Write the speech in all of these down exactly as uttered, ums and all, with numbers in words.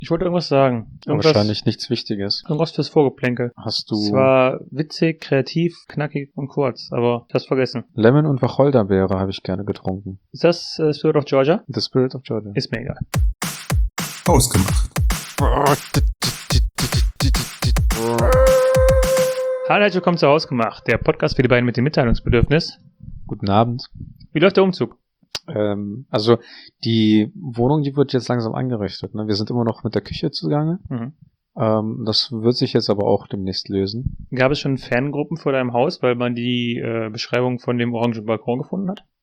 Ich wollte irgendwas sagen. Irgendwas, Wahrscheinlich nichts Wichtiges. Irgendwas fürs Vorgeplänkel. Hast du... Es war witzig, kreativ, knackig und kurz, aber ich hab's vergessen. Lemon und Wacholderbeere habe ich gerne getrunken. Ist das äh, Spirit of Georgia? The Spirit of Georgia. Ist mir egal. Ausgemacht. Hallo, herzlich willkommen zu Hausgemacht, der Podcast für die beiden mit dem Mitteilungsbedürfnis. Guten Abend. Wie läuft der Umzug? Ähm, also die Wohnung, die wird jetzt langsam eingerichtet. Ne? Wir sind immer noch mit der Küche zugange. Mhm. Ähm, das wird sich jetzt aber auch demnächst lösen. Gab es schon Fangruppen vor deinem Haus, weil man die äh, Beschreibung von dem orangen Balkon gefunden hat?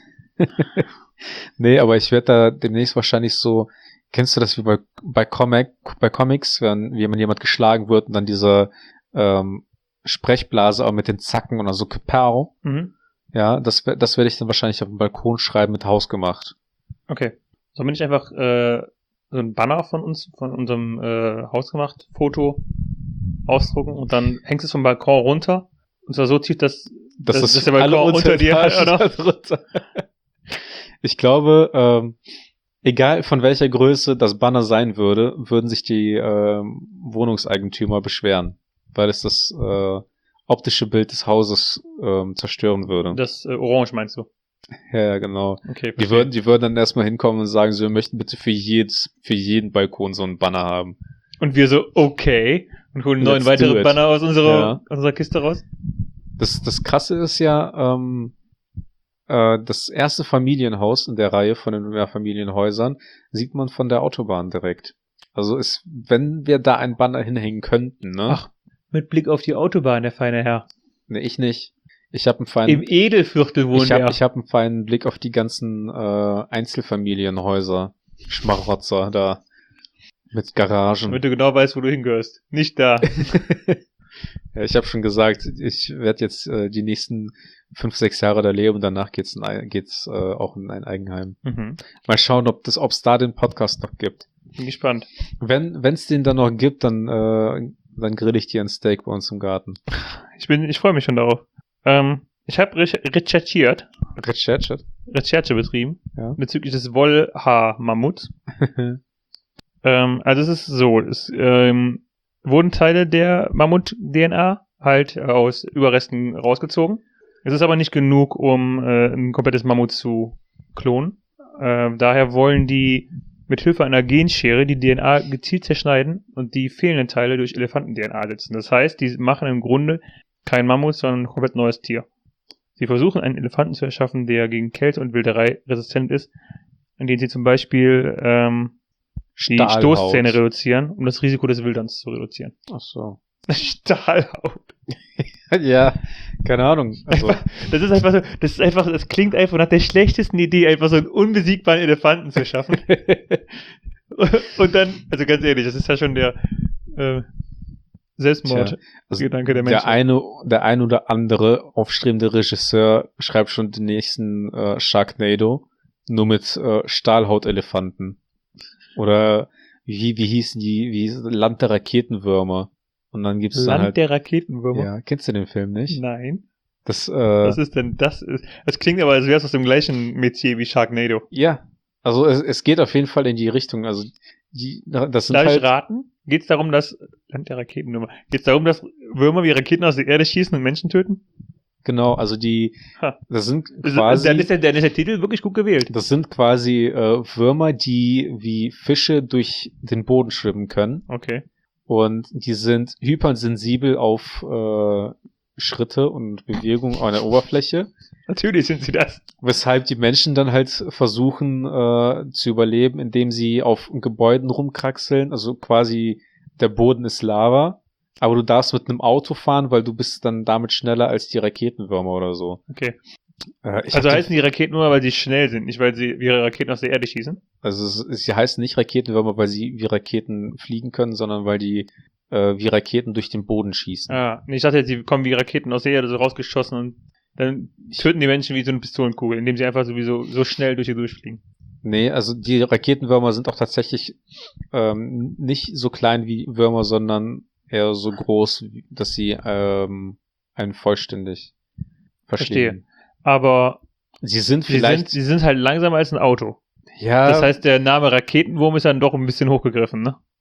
Nee, aber ich werde da demnächst wahrscheinlich so, kennst du das wie bei, bei, Comic, bei Comics, wenn wie wenn jemand geschlagen wird und dann diese ähm, Sprechblase auch mit den Zacken und dann so Kapow. Mhm. Ja, das, das werde ich dann wahrscheinlich auf dem Balkon schreiben mit Hausgemacht. Okay. So bin ich einfach äh, so ein Banner von uns, von unserem äh, Hausgemacht Foto ausdrucken und dann hängst du es vom Balkon runter und zwar so tief, dass, Das dass, ist dass der Balkon unter dir hat, oder? Ich glaube, ähm, egal von welcher Größe das Banner sein würde, würden sich die ähm, Wohnungseigentümer beschweren, weil es das äh, optische Bild des Hauses ähm, zerstören würde. Das äh, Orange meinst du? Ja, ja, genau. Okay. Die würden, die würden dann erstmal hinkommen und sagen, so, wir möchten bitte für jedes, für jeden Balkon so einen Banner haben. Und wir so, okay. Und holen neun Let's weitere Banner aus unserer, Ja. aus unserer Kiste raus. Das, das Krasse ist ja, ähm, äh, das erste Familienhaus in der Reihe von den Mehrfamilienhäusern sieht man von der Autobahn direkt. Also ist, wenn wir da ein Banner hinhängen könnten, ne? Ach, mit Blick auf die Autobahn, der feine Herr. Ne, ich nicht. Ich habe einen feinen, Im Edelviertel wohnt ich hab, er. ich hab einen feinen Blick auf die ganzen äh, Einzelfamilienhäuser, Schmarotzer da mit Garagen. Damit du genau weißt, wo du hingehörst. Nicht da. Ja, ich habe schon gesagt, ich werde jetzt äh, die nächsten fünf, sechs Jahre da leben und danach geht's, in ein, geht's äh, auch in ein Eigenheim. Mhm. Mal schauen, ob das, ob's da den Podcast noch gibt. Bin gespannt. Wenn wenn's den dann noch gibt, dann äh, dann grill ich dir ein Steak bei uns im Garten. Ich bin, ich freue mich schon darauf. Ähm, ich habe re- recherchiert, Recherche. Recherche betrieben, Ja. bezüglich des Wollhaar-Mammuts. ähm, also es ist so, es ähm, wurden Teile der Mammut-D N A halt aus Überresten rausgezogen. Es ist aber nicht genug, um äh, ein komplettes Mammut zu klonen. Äh, daher wollen die mit Hilfe einer Genschere die D N A gezielt zerschneiden und die fehlenden Teile durch Elefanten-D N A ersetzen. Das heißt, die machen im Grunde kein Mammut, sondern ein komplett neues Tier. Sie versuchen, einen Elefanten zu erschaffen, der gegen Kälte und Wilderei resistent ist, indem sie zum Beispiel ähm, die Stahlhaut. Stoßzähne reduzieren, um das Risiko des Wilderns zu reduzieren. Ach so. Stahlhaut. Ja, keine Ahnung. Also, Das ist einfach so, das ist einfach, das klingt einfach nach der schlechtesten Idee, einfach so einen unbesiegbaren Elefanten zu schaffen. Und dann, also ganz ehrlich, das ist ja schon der äh, Selbstmord. also Gedanke der Menschen. der eine, der ein oder andere aufstrebende Regisseur schreibt schon den nächsten äh, Sharknado nur mit äh, Stahlhautelefanten. Oder wie wie hießen die, wie hieß Land der Raketenwürmer. Und dann gibt's dann Land halt, der Raketenwürmer? ja, kennst du den Film nicht? Nein. Das, äh, Was ist denn das? Ist, das klingt aber, als wäre es aus dem gleichen Metier wie Sharknado. ja, also es, es geht auf jeden Fall in die Richtung. Also die, das sind Darf halt ich raten? Geht es darum, dass Land der Raketenwürmer. Geht es darum, dass Würmer wie Raketen aus der Erde schießen und Menschen töten? genau, also die, Ha. das sind Ist- quasi, Dann ist, der, dann ist der Titel wirklich gut gewählt. das sind quasi äh, Würmer, die wie Fische durch den Boden schwimmen können. Okay. Und die sind hypersensibel auf äh, Schritte und Bewegungen an der Oberfläche, Natürlich sind sie das. weshalb die Menschen dann halt versuchen äh, zu überleben, indem sie auf Gebäuden rumkraxeln. Also quasi der Boden ist Lava, aber du darfst mit einem Auto fahren, weil du bist dann damit schneller als die Raketenwürmer oder so. Okay. Äh, ich Also hab heißen die Raketen nur, weil sie schnell sind, nicht weil sie wie ihre Raketen aus der Erde schießen? Also es, sie heißen nicht Raketenwürmer, weil sie wie Raketen fliegen können, sondern weil die äh, wie Raketen durch den Boden schießen. Ah, nee, ich dachte jetzt, sie kommen wie Raketen aus der Erde so rausgeschossen und dann töten die Menschen wie so eine Pistolenkugel, indem sie einfach sowieso so schnell durch sie durchfliegen. Nee, also die Raketenwürmer sind auch tatsächlich ähm, nicht so klein wie Würmer, sondern eher so groß, wie- dass sie ähm, einen vollständig verschlingen. Aber Sie sind sie sind, vielleicht, sie sind halt langsamer als ein Auto. ja, Das heißt, der Name Raketenwurm ist dann doch ein bisschen hochgegriffen, ne?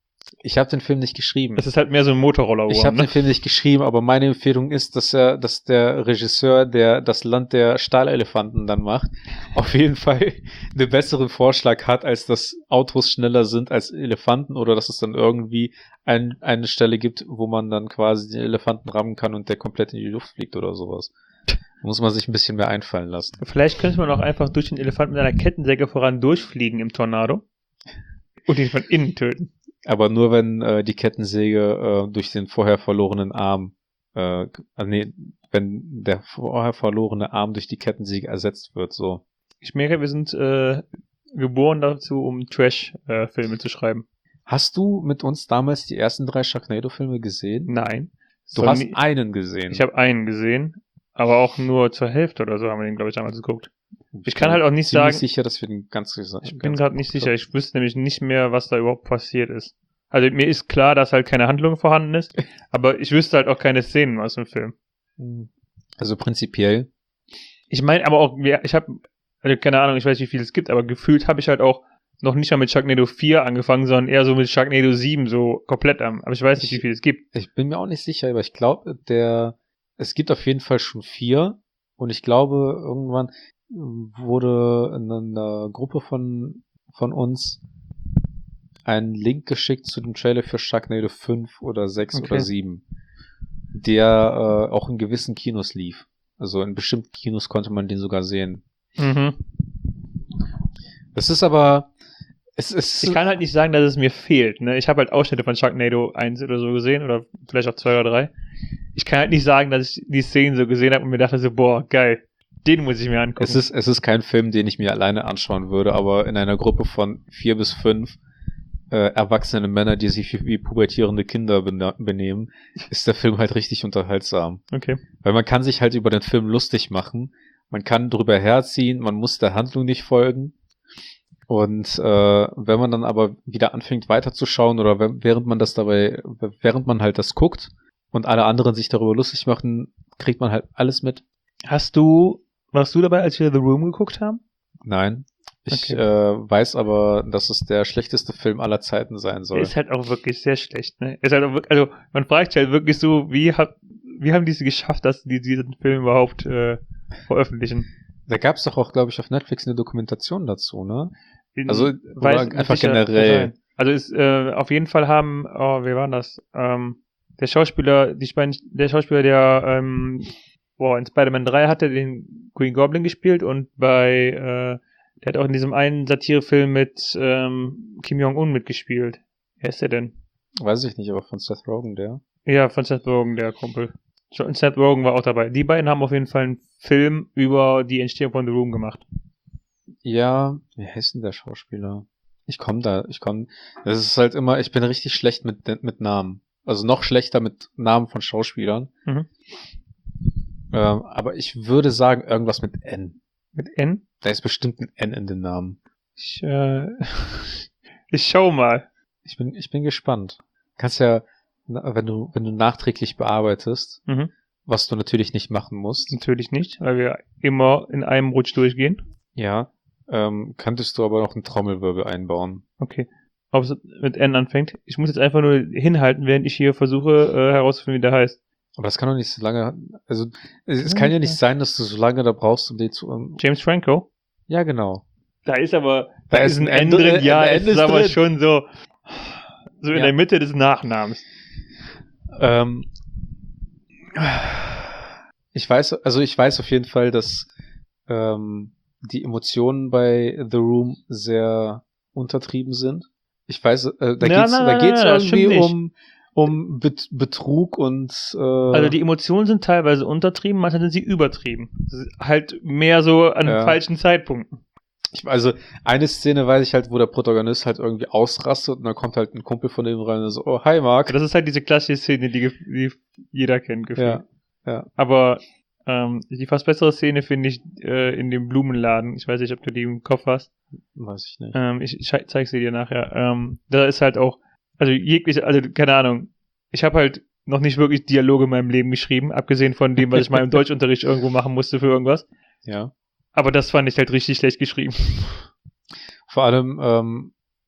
Ich habe den Film nicht geschrieben. Es ist halt mehr so ein Motorroller. Ich habe ne? den Film nicht geschrieben, aber meine Empfehlung ist, dass er, dass der Regisseur, der das Land der Stahlelefanten dann macht, auf jeden Fall einen besseren Vorschlag hat, als dass Autos schneller sind als Elefanten oder dass es dann irgendwie ein, eine Stelle gibt, wo man dann quasi den Elefanten rammen kann und der komplett in die Luft fliegt oder sowas. Da muss man sich ein bisschen mehr einfallen lassen. Vielleicht könnte man auch einfach durch den Elefanten mit einer Kettensäge voran durchfliegen im Tornado und ihn von innen töten. Aber nur, wenn äh, die Kettensäge äh, durch den vorher verlorenen Arm, äh, äh, nee, wenn der vorher verlorene Arm durch die Kettensäge ersetzt wird, so. Ich merke, wir sind äh, geboren dazu, um Trash-Filme äh, zu schreiben. Hast du mit uns damals die ersten drei Sharknado-Filme gesehen? Nein. Du So hast nie- einen gesehen. Ich habe einen gesehen, aber auch nur zur Hälfte oder so haben wir den, glaube ich, damals geguckt. Ich kann halt auch nicht ziemlich sagen- sicher, dass wir den ganz gesagt Ich bin gerade nicht sicher. Ich wüsste nämlich nicht mehr, was da überhaupt passiert ist. Also mir ist klar, dass halt keine Handlung vorhanden ist, aber ich wüsste halt auch keine Szenen aus dem Film. Also prinzipiell. Ich meine aber auch, wir- ich habe, also keine Ahnung, ich weiß nicht, wie viel es gibt, aber gefühlt habe ich halt auch noch nicht mal mit Sharknado vier angefangen, sondern eher so mit Sharknado sieben so komplett am. Aber ich weiß nicht, wie viel es gibt. Ich bin mir auch nicht sicher, aber ich glaube, der, es gibt auf jeden Fall schon vier und ich glaube, irgendwann wurde in einer Gruppe von, von uns ein Link geschickt zu dem Trailer für Sharknado fünf oder sechs Okay. oder sieben, der äh, auch in gewissen Kinos lief. Also in bestimmten Kinos konnte man den sogar sehen. Mhm. Das ist aber, es ist, Ich kann halt nicht sagen, dass es mir fehlt. Ne? Ich habe halt Ausschnitte von Sharknado eins oder so gesehen oder vielleicht auch zwei oder drei. Ich kann halt nicht sagen, dass ich die Szenen so gesehen habe und mir dachte so, boah, geil, den muss ich mir angucken. Es ist, es ist kein Film, den ich mir alleine anschauen würde, aber in einer Gruppe von vier bis fünf äh, erwachsene Männer, die sich wie, wie pubertierende Kinder bena- benehmen, ist der Film halt richtig unterhaltsam. Okay. Weil man kann sich halt über den Film lustig machen, man kann drüber herziehen, man muss der Handlung nicht folgen. Und äh, wenn man dann aber wieder anfängt weiterzuschauen oder wenn, während man das dabei, während man halt das guckt und alle anderen sich darüber lustig machen, kriegt man halt alles mit. Hast du, warst du dabei, als wir The Room geguckt haben? Nein. Ich Okay. äh, weiß aber, dass es der schlechteste Film aller Zeiten sein soll. Ist halt auch wirklich sehr schlecht, ne? Ist halt auch wirklich, also man fragt sich halt wirklich so, wie hat, wie haben die es geschafft, dass die diesen Film überhaupt äh, veröffentlichen? Da gab es doch auch, glaube ich, auf Netflix eine Dokumentation dazu, ne? In- Also, oder einfach sicher, generell. kann sein. Also ist, äh, auf jeden Fall haben, oh, wie war das? Ähm, der Schauspieler, die Span der Schauspieler, der ähm, boah, in Spider-Man drei hatte den Green Goblin gespielt und bei, äh, der hat auch in diesem einen Satirefilm mit ähm, Kim Jong-un mitgespielt. Wer ist der denn? Weiß ich nicht, aber von Seth Rogen, der. Ja, von Seth Rogen, der Kumpel. Und Seth Rogen war auch dabei. Die beiden haben auf jeden Fall einen Film über die Entstehung von The Room gemacht. Ja, wie heißt denn der Schauspieler? Ich komm da, ich komm. Das ist halt immer, ich bin richtig schlecht mit, mit Namen. Also noch schlechter mit Namen von Schauspielern. Mhm. Ähm, aber ich würde sagen, irgendwas mit N. Mit N? Da ist bestimmt ein N in den Namen. Ich, äh, ich schau mal. Ich bin, ich bin gespannt. Kannst ja, na, wenn du, wenn du nachträglich bearbeitest, Mhm. was du natürlich nicht machen musst, Natürlich nicht, weil wir immer in einem Rutsch durchgehen. ja, ähm, könntest du aber noch einen Trommelwirbel einbauen. Okay. Ob es mit N anfängt. Ich muss jetzt einfach nur hinhalten, während ich hier versuche äh, herauszufinden, wie der heißt. Aber das kann doch nicht so lange, also, es, es kann ja nicht sein, dass du so lange da brauchst, um den zu, um, James Franco. ja, genau. Da ist aber, Da da ist ist ein ein N N drin. drin, Ja, ein es N ist ist aber drin. schon so, so in Ja. der Mitte des Nachnamens. Ähm, ich weiß, also ich weiß auf jeden Fall, dass ähm, die Emotionen bei The Room sehr untertrieben sind. Ich weiß, äh, da Ja, geht's, nein, da nein, geht's nein, das irgendwie stimmt nicht. um um Bet- Betrug und äh, Also die Emotionen sind teilweise untertrieben, manchmal sind sie übertrieben. Das ist halt mehr so an Ja. falschen Zeitpunkten. ich, also eine Szene weiß ich halt, wo der Protagonist halt irgendwie ausrastet und dann kommt halt ein Kumpel von dem rein und so, oh, hi Mark. Das ist halt diese klassische Szene, die, gef- die jeder kennt, gefühlt. Ja, ja. Aber ähm, die fast bessere Szene finde ich äh, in dem Blumenladen. Ich weiß nicht, ob du die im Kopf hast. Weiß ich nicht. Ähm, ich ich zeig sie dir nachher. Ähm, da ist halt auch, also jegliche, also keine Ahnung. Ich habe halt noch nicht wirklich Dialoge in meinem Leben geschrieben, abgesehen von dem, was ich mal im Deutschunterricht irgendwo machen musste für irgendwas. Ja. Aber das fand ich halt richtig schlecht geschrieben. Vor allem, ähm,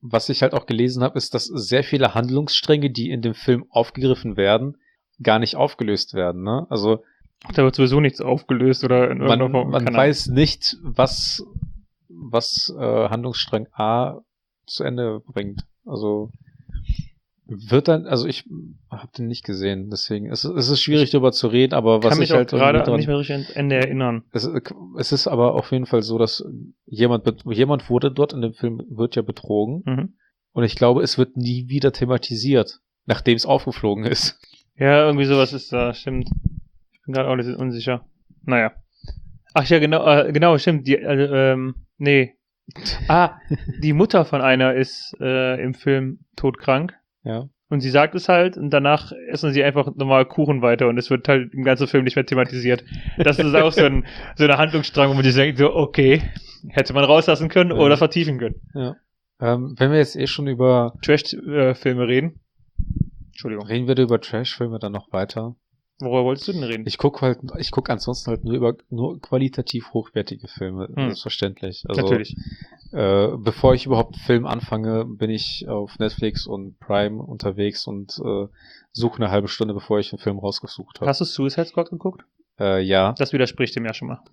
was ich halt auch gelesen habe, ist, dass sehr viele Handlungsstränge, die in dem Film aufgegriffen werden, gar nicht aufgelöst werden, ne? Also Da wird sowieso nichts aufgelöst oder in man, irgendeiner Form. man keine weiß nicht, was, was äh, Handlungsstrang A zu Ende bringt. Also wird dann, also ich habe den nicht gesehen, deswegen es, es ist schwierig darüber zu reden, aber was kann mich ich halt auch gerade dran, nicht mehr richtig ans Ende erinnern. es, es ist aber auf jeden Fall so, dass jemand bet- jemand wurde dort in dem Film wird ja betrogen Mhm. und ich glaube, es wird nie wieder thematisiert, nachdem es aufgeflogen ist. Ja, irgendwie sowas ist da, stimmt. Ich bin gerade auch ein bisschen unsicher. Naja. Ach ja, genau, äh, genau, stimmt. Die, also, ähm, nee. Ah, die Mutter von einer ist äh, im Film todkrank. Ja. Und sie sagt es halt und danach essen sie einfach normal Kuchen weiter und es wird halt im ganzen Film nicht mehr thematisiert. Das ist auch so, ein, so eine Handlungsstrang, wo man sich denkt, so, okay, hätte man rauslassen können Ja. oder vertiefen können. Ja. Ähm, wenn wir jetzt eh schon über Trash-Filme reden. Entschuldigung. reden wir über Trash-Filme dann noch weiter. Worüber wolltest du denn reden? Ich gucke halt, ich gucke ansonsten halt nur über nur qualitativ hochwertige Filme, Hm. selbstverständlich. Also, Natürlich. Äh, bevor ich überhaupt einen Film anfange, bin ich auf Netflix und Prime unterwegs und äh, suche eine halbe Stunde, bevor ich einen Film rausgesucht habe. Hast du Suicide Squad geguckt? Äh, ja. Das widerspricht dem ja schon mal.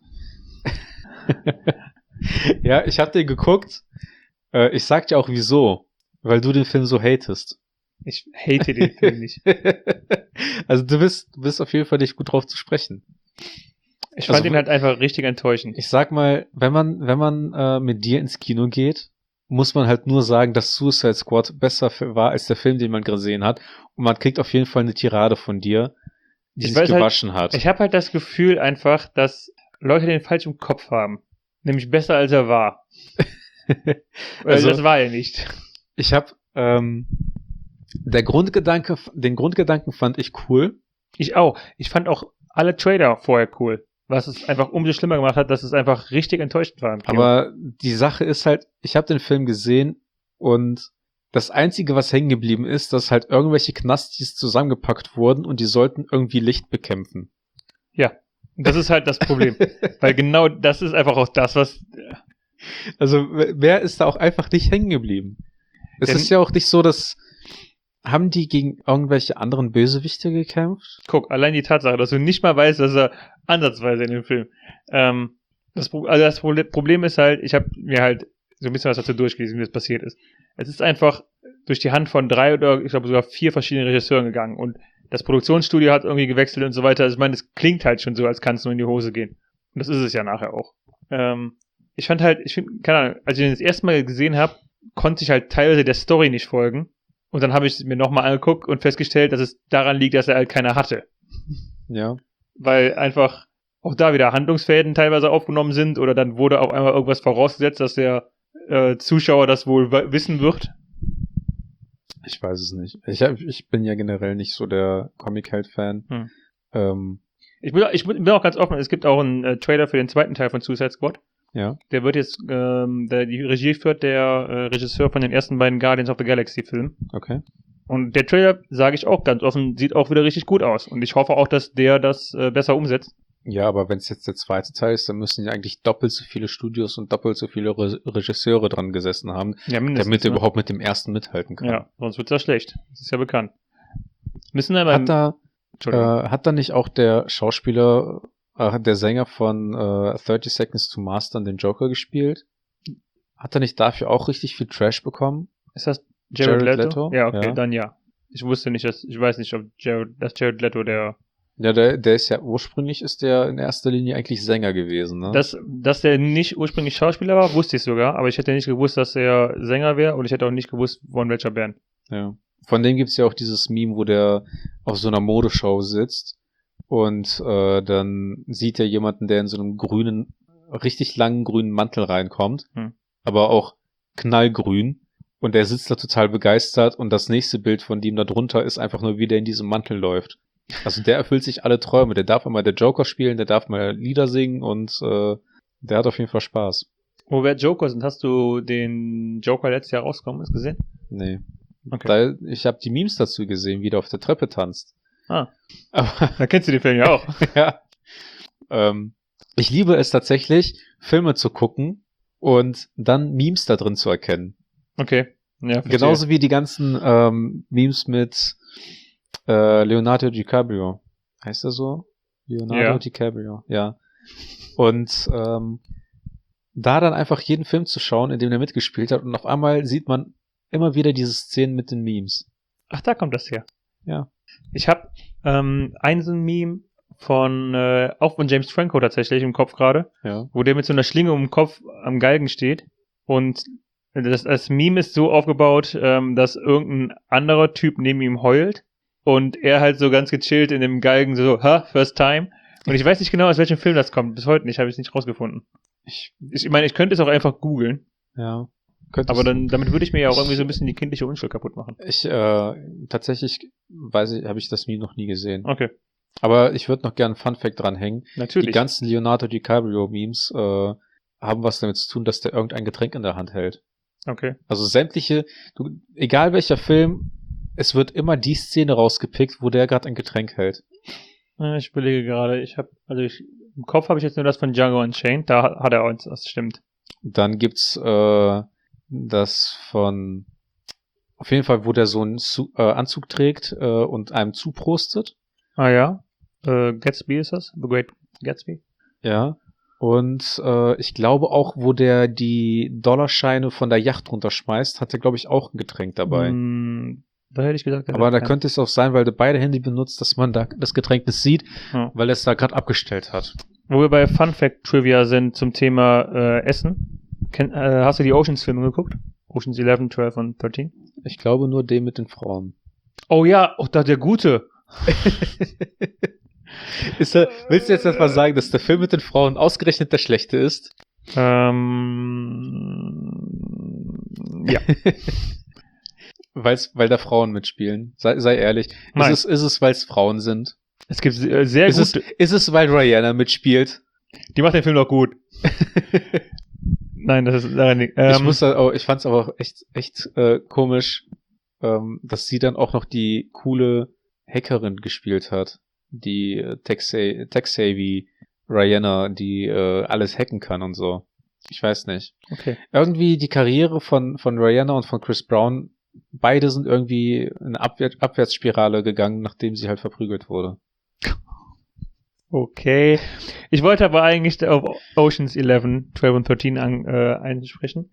Ja, ich habe den geguckt. Äh, ich sag dir auch wieso. Weil du den Film so hatest. Ich hate den Film nicht. Also du bist, du bist auf jeden Fall nicht gut drauf zu sprechen. Ich Also fand ihn halt einfach richtig enttäuschend. Ich sag mal, wenn man, wenn man äh, mit dir ins Kino geht, muss man halt nur sagen, dass Suicide Squad besser f- war als der Film, den man gesehen hat. Und man kriegt auf jeden Fall eine Tirade von dir, die Ich sich weiß halt- gewaschen hat. Ich habe halt das Gefühl einfach, dass Leute den falsch im Kopf haben. Nämlich besser als er war. Also Also- das war er nicht. Ich habe ähm, der Grundgedanke, den Grundgedanken fand ich cool. Ich auch. Ich fand auch alle Trailer vorher cool. Was es einfach umso schlimmer gemacht hat, dass es einfach richtig enttäuschend war. im Kino. Aber die Sache ist halt, ich habe den Film gesehen und das Einzige, was hängen geblieben ist, dass halt irgendwelche Knastis zusammengepackt wurden und die sollten irgendwie Licht bekämpfen. Das ist halt das Problem. Weil genau das ist einfach auch das, was... Also wer ist da auch einfach nicht hängen geblieben? Es Denn- ist ja auch nicht so, dass haben die gegen irgendwelche anderen Bösewichte gekämpft? Guck, allein die Tatsache, dass du nicht mal weißt, dass er ansatzweise in dem Film... Ähm, das, Pro- also das Pro- Problem ist halt, ich habe mir halt so ein bisschen was dazu durchgelesen, wie das passiert ist. Es ist einfach durch die Hand von drei oder ich glaube sogar vier verschiedenen Regisseuren gegangen und das Produktionsstudio hat irgendwie gewechselt und so weiter. Also ich meine, es klingt halt schon so, als kann es nur in die Hose gehen. Und das ist es ja nachher auch. Ähm, ich fand halt, ich finde, keine Ahnung, als ich den das erste Mal gesehen habe, konnte ich halt teilweise der Story nicht folgen. Und dann habe ich es mir nochmal angeguckt und festgestellt, dass es daran liegt, dass er halt keiner hatte. Ja. Weil einfach auch da wieder Handlungsfäden teilweise aufgenommen sind oder dann wurde auf einmal irgendwas vorausgesetzt, dass der äh, Zuschauer das wohl w- wissen wird. Ich weiß es nicht. Ich, hab, ich bin ja generell nicht so der Comic-Held-Fan. Hm. Ähm, Ich bin, ich bin auch ganz offen, es gibt auch einen äh, Trailer für den zweiten Teil von Suicide Squad. ja. Der wird jetzt, ähm, der, die Regie führt der äh, Regisseur von den ersten beiden Guardians of the Galaxy Filmen. Okay. Und der Trailer, sage ich auch ganz offen, sieht auch wieder richtig gut aus. Und ich hoffe auch, dass der das äh, besser umsetzt. Ja, aber wenn es jetzt der zweite Teil ist, dann müssen ja eigentlich doppelt so viele Studios und doppelt so viele Re Regisseure dran gesessen haben, Ja, mindestens. damit er ne? überhaupt mit dem ersten mithalten kann. Ja, sonst wird's ja schlecht. Das ist ja bekannt. Müssen wir mal... Hat da, Entschuldigung. äh, hat da nicht auch der Schauspieler, äh, der Sänger von äh, thirty Seconds to Mars dann den Joker gespielt? Hat er nicht dafür auch richtig viel Trash bekommen? Ist das Jared, Jared Leto? Leto? Ja, okay, Ja. dann ja. Ich wusste nicht, dass, ich weiß nicht, ob Jared, dass Jared Leto der, Ja, der, der ist ja, ursprünglich ist der in erster Linie eigentlich Sänger gewesen, ne? dass, dass der nicht ursprünglich Schauspieler war, wusste ich sogar, aber ich hätte nicht gewusst, dass er Sänger wäre und ich hätte auch nicht gewusst, von welcher Band. Ja. Von dem gibt's ja auch dieses Meme, wo der auf so einer Modeshow sitzt und äh, dann sieht er jemanden, der in so einem grünen, richtig langen grünen Mantel reinkommt, Hm. aber auch knallgrün und der sitzt da total begeistert und das nächste Bild von dem da drunter ist einfach nur, wie der in diesem Mantel läuft. Also der erfüllt sich alle Träume, der darf mal der Joker spielen, der darf mal Lieder singen und äh, der hat auf jeden Fall Spaß. Wo wir Joker sind, hast du den Joker letztes Jahr rausgekommen ist gesehen? Nee. Okay. Da, ich habe die Memes dazu gesehen, wie der auf der Treppe tanzt. Ah, Aber dann kennst du den Film ja auch. ja. Ähm, ich liebe es tatsächlich, Filme zu gucken und dann Memes da drin zu erkennen. Okay. Ja, verstehe. Genauso wie die ganzen ähm, Memes mit äh, Leonardo DiCaprio. Heißt er so? Leonardo Ja. DiCaprio, ja. Und ähm, da dann einfach jeden Film zu schauen, in dem er mitgespielt hat, und auf einmal sieht man immer wieder diese Szenen mit den Memes. Ach, da kommt das her. Ja. Ich habe ähm, einen so ein Meme von, äh, auch von James Franco tatsächlich im Kopf gerade, Ja. wo der mit so einer Schlinge um den Kopf am Galgen steht und das, das Meme ist so aufgebaut, ähm, dass irgendein anderer Typ neben ihm heult und er halt so ganz gechillt in dem Galgen so, ha, first time. Und ich weiß nicht genau, aus welchem Film das kommt. Bis heute nicht, habe ich es nicht rausgefunden. Ich, Ich meine, ich könnte es auch einfach googeln, ja. Könntest aber du- dann damit würde ich mir ja auch irgendwie so ein bisschen die kindliche Unschuld kaputt machen. Ich, äh, tatsächlich weiß ich, habe ich das Meme noch nie gesehen. Okay, Aber ich würde noch gerne einen Funfact dranhängen. natürlich. Die ganzen Leonardo DiCaprio-Memes äh, haben was damit zu tun, dass der irgendein Getränk in der Hand hält. Okay. Also sämtliche, du, egal welcher Film, es wird immer die Szene rausgepickt, wo der gerade ein Getränk hält. Äh, Ich überlege gerade, ich habe, also ich, im Kopf habe ich jetzt nur das von Django Unchained, da hat- hat er uns, das stimmt. Dann gibt's äh, das von, auf jeden Fall, wo der so einen Zu äh, Anzug trägt äh, und einem zuprostet. Ah ja, äh, Gatsby ist das? The Great Gatsby? Ja. Und äh, ich glaube auch, wo der die Dollarscheine von der Yacht runterschmeißt, hat er, glaube ich, auch ein Getränk dabei. Hm, da hätte ich gesagt, Aber da ja. könnte es auch sein, weil der beide Hände benutzt, dass man da das Getränk nicht sieht, Ja. weil er es da gerade abgestellt hat. Wo wir bei Fun Fact Trivia sind zum Thema äh, Essen. Ken, äh, hast du die Oceans-Filme geguckt? Oceans elf, zwölf und dreizehn? Ich glaube nur den mit den Frauen. Oh ja, oh, da der Gute. Ist er, willst du jetzt etwa sagen, dass der Film mit den Frauen ausgerechnet der schlechte ist? Ähm, ja. Weil's, weil da Frauen mitspielen. Sei, sei ehrlich. Ist Nein. es, ist es, weil es Frauen sind? Es gibt äh, sehr Ist es, gute. ist es, weil Rihanna mitspielt? Die macht den Film doch gut. Nein, das ist leider nicht. ich Ähm, muss da auch, ich fand's aber auch echt, echt äh, komisch, ähm, dass sie dann auch noch die coole Hackerin gespielt hat. Die äh, Tech-Sa- Tech-Savvy Rihanna, die äh, alles hacken kann und so. Ich weiß nicht. okay. Irgendwie die Karriere von, von Rihanna und von Chris Brown, beide sind irgendwie in eine Abwehr, Abwärtsspirale gegangen, nachdem sie halt verprügelt wurde. Okay. Ich wollte aber eigentlich auf Oceans elf, zwölf und dreizehn an, äh, einsprechen.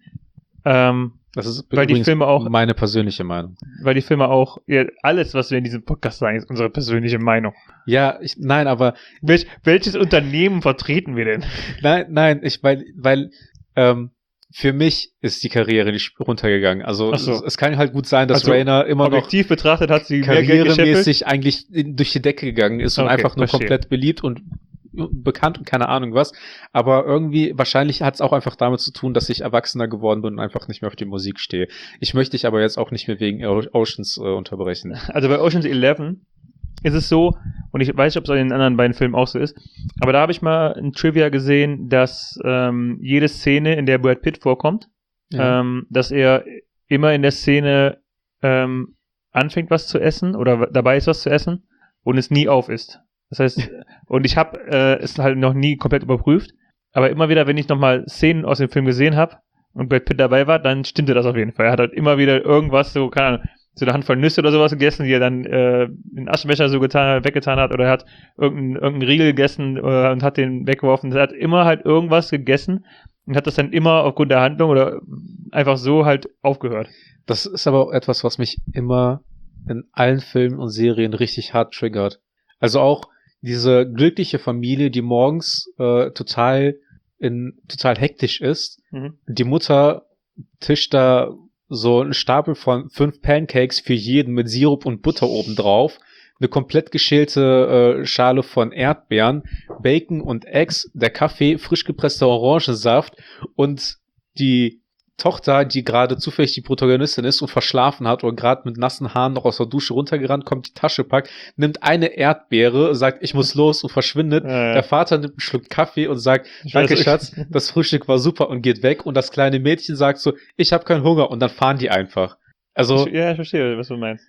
Ähm, Das ist Weil die übrigens Filme auch- meine persönliche Meinung. weil die Filme auch, ja, alles, was wir in diesem Podcast sagen, ist unsere persönliche Meinung. Ja, ich, nein, aber Welch, welches Unternehmen vertreten wir denn? nein, nein, ich, weil, weil, ähm, für mich ist die Karriere nicht runtergegangen. Also Ach so. es, es kann halt gut sein, dass Also, Rihanna immer noch Objektiv betrachtet hat sie mehr Geld gescheffelt. karrieremäßig eigentlich in, durch die Decke gegangen ist und Okay, einfach nur verstehe. komplett beliebt und bekannt und keine Ahnung was. Aber irgendwie, wahrscheinlich hat es auch einfach damit zu tun, dass ich erwachsener geworden bin und einfach nicht mehr auf die Musik stehe. Ich möchte dich aber jetzt auch nicht mehr wegen O- Oceans äh, unterbrechen. Also bei Oceans elf ist es so, und ich weiß nicht, ob es in den anderen beiden Filmen auch so ist, aber da habe ich mal ein Trivia gesehen, dass ähm, jede Szene, in der Brad Pitt vorkommt, ähm, dass er immer in der Szene ähm, anfängt, was zu essen oder w- dabei ist, was zu essen und es nie auf ist. Das heißt, und ich habe äh, es halt noch nie komplett überprüft, aber immer wieder, wenn ich nochmal Szenen aus dem Film gesehen habe und Brad Pitt dabei war, dann stimmte das auf jeden Fall. Er hat halt immer wieder irgendwas, so, keine Ahnung, so eine Handvoll Nüsse oder sowas gegessen, die er dann äh, den Aschenbecher so getan, weggetan hat, oder er hat irgendeinen irgendein Riegel gegessen äh, und hat den weggeworfen. Er hat immer halt irgendwas gegessen und hat das dann immer aufgrund der Handlung oder einfach so halt aufgehört. Das ist aber auch etwas, was mich immer in allen Filmen und Serien richtig hart triggert. Also auch diese glückliche Familie, die morgens äh, total in total hektisch ist. Mhm. Die Mutter tischt da so einen Stapel von fünf Pancakes für jeden mit Sirup und Butter oben drauf, eine komplett geschälte äh, Schale von Erdbeeren, Bacon und Eggs, der Kaffee, frisch gepresster Orangensaft und die Tochter, die gerade zufällig die Protagonistin ist und verschlafen hat oder gerade mit nassen Haaren noch aus der Dusche runtergerannt kommt, die Tasche packt, nimmt eine Erdbeere, sagt, ich muss los und verschwindet. Ja, ja. Der Vater nimmt einen Schluck Kaffee und sagt, Ich danke weiß, ich- Schatz, das Frühstück war super und geht weg. Und das kleine Mädchen sagt so, ich habe keinen Hunger und dann fahren die einfach. Also, Ich, ja, ich verstehe, was du meinst.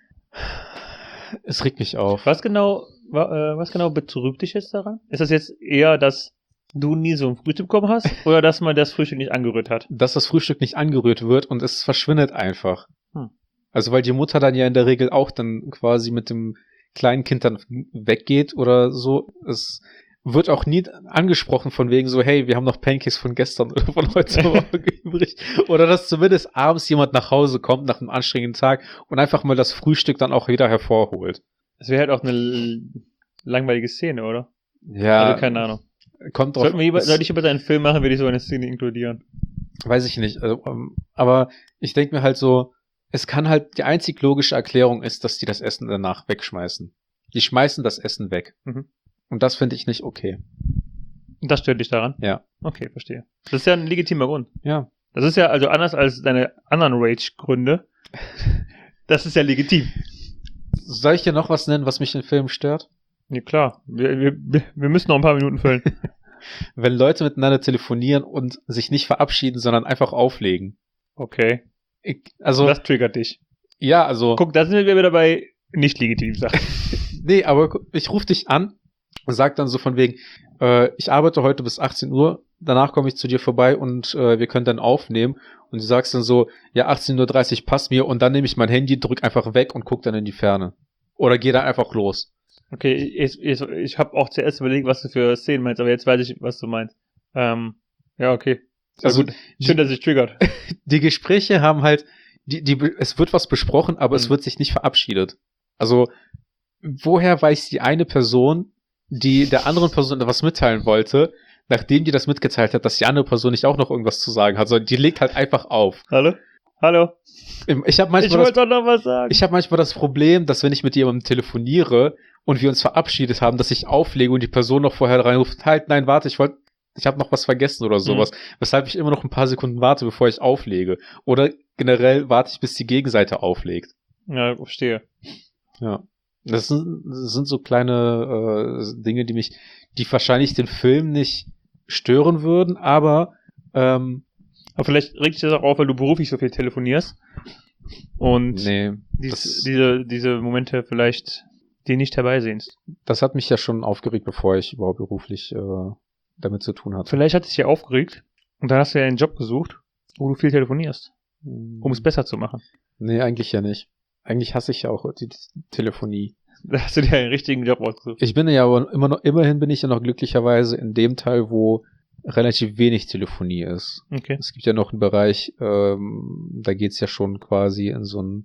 es regt mich auf. Was genau, wa, äh, was genau betrübt dich jetzt daran? Ist das jetzt eher, dass du nie so ein Frühstück bekommen hast oder dass man das Frühstück nicht angerührt hat? Dass das Frühstück nicht angerührt wird und es verschwindet einfach. Hm. Also weil die Mutter dann ja in der Regel auch dann quasi mit dem kleinen Kind dann weggeht oder so. Es wird auch nie angesprochen von wegen so, hey, wir haben noch Pancakes von gestern oder von heute Morgen übrig. Oder dass zumindest abends jemand nach Hause kommt nach einem anstrengenden Tag und einfach mal das Frühstück dann auch wieder hervorholt. Das wäre halt auch eine l- langweilige Szene, oder? Ja. Also keine Ahnung. Kommt drauf. Sollten wir über, es- sollte ich über deinen Film machen, würde ich so eine Szene inkludieren. Weiß ich nicht. Also, ähm, aber ich denke mir halt so, es kann halt, die einzig logische Erklärung ist, dass die das Essen danach wegschmeißen. Die schmeißen das Essen weg. Mhm. Und das finde ich nicht okay. Und das stört dich daran? Ja. Okay, verstehe. Das ist ja ein legitimer Grund. Ja. Das ist ja also anders als deine anderen Rage-Gründe. Das ist ja legitim. Soll ich dir noch was nennen, was mich in Filmen stört? Ja klar, wir, wir, wir müssen noch ein paar Minuten füllen. Wenn Leute miteinander telefonieren und sich nicht verabschieden, sondern einfach auflegen. Okay, Ich, also, das triggert dich. ja, also, Guck, da sind wir wieder bei nicht legitimen Sachen. nee, aber gu- ich rufe dich an und sag dann so von wegen, äh, ich arbeite heute bis achtzehn Uhr, danach komme ich zu dir vorbei und äh, wir können dann aufnehmen. Und du sagst dann so, ja, achtzehn Uhr dreißig passt mir und dann nehme ich mein Handy, drück einfach weg und guck dann in die Ferne. Oder geh dann einfach los. Okay, ich, ich, ich habe auch zuerst überlegt, was du für Szenen meinst, aber jetzt weiß ich, was du meinst. Ähm, ja, okay. Sehr Also, gut. Schön, dass sich triggert. Die Gespräche haben halt, die, die, es wird was besprochen, aber es Mhm. wird sich nicht verabschiedet. Also, woher weiß die eine Person, die der anderen Person etwas mitteilen wollte, nachdem die das mitgeteilt hat, dass die andere Person nicht auch noch irgendwas zu sagen hat, sondern die legt halt einfach auf. Hallo? Hallo? Im- Ich habe Ich manchmal, das, wollte doch noch was sagen. ich hab manchmal das Problem, dass wenn ich mit jemandem telefoniere und wir uns verabschiedet haben, dass ich auflege und die Person noch vorher reinruft, halt, nein, warte, ich wollte, ich habe noch was vergessen oder sowas, weshalb ich immer noch ein paar Sekunden warte, bevor ich auflege. Oder generell warte ich, bis die Gegenseite auflegt. Ja, verstehe. Ja. Das sind, das sind so kleine äh, Dinge, die mich, die wahrscheinlich den Film nicht stören würden, aber ähm, Aber vielleicht regt dich das auch auf, weil du beruflich so viel telefonierst. Und nee, dies, das, diese, diese Momente vielleicht die nicht herbeisehnst. das hat mich ja schon aufgeregt, bevor ich überhaupt beruflich äh, damit zu tun hatte. Vielleicht hat es dich ja aufgeregt und dann hast du ja einen Job gesucht, wo du viel telefonierst, um es besser zu machen. Nee, eigentlich ja nicht. Eigentlich hasse ich ja auch die Telefonie. Da hast du dir einen richtigen Job ausgesucht. Ich bin ja aber immer noch, immerhin bin ich ja noch glücklicherweise in dem Teil, wo relativ wenig Telefonie ist. Okay. Es gibt ja noch einen Bereich, ähm, da geht's ja schon quasi in so einen